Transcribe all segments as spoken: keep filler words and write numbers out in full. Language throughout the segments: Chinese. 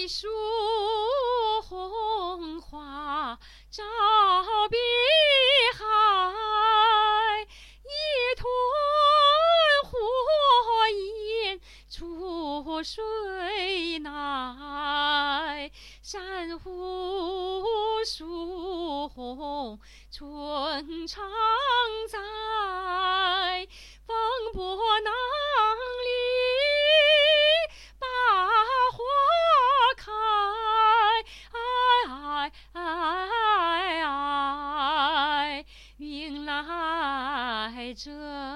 束红花照碧海，一团火焰出水来，珊瑚树红春常在，风波浪里把花开，哎哎哎，云来遮，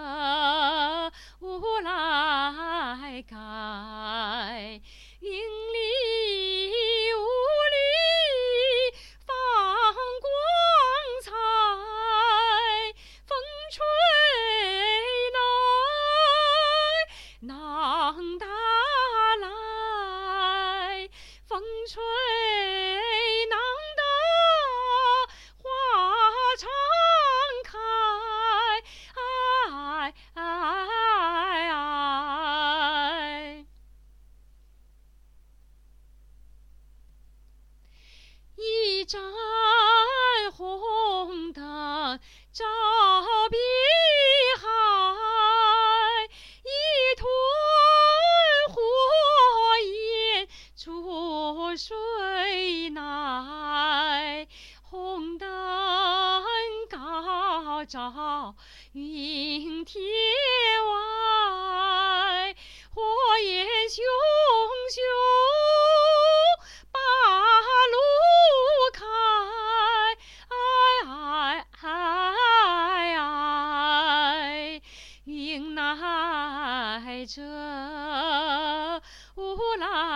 雾来盖，云里雾里放光彩，风吹来浪打来，风吹浪打花常开，哎哎哎，一盏红灯照碧海，一团火焰出水来，红灯高照云天外，火焰熊熊把路开，哎哎哎哎，云来遮，雾来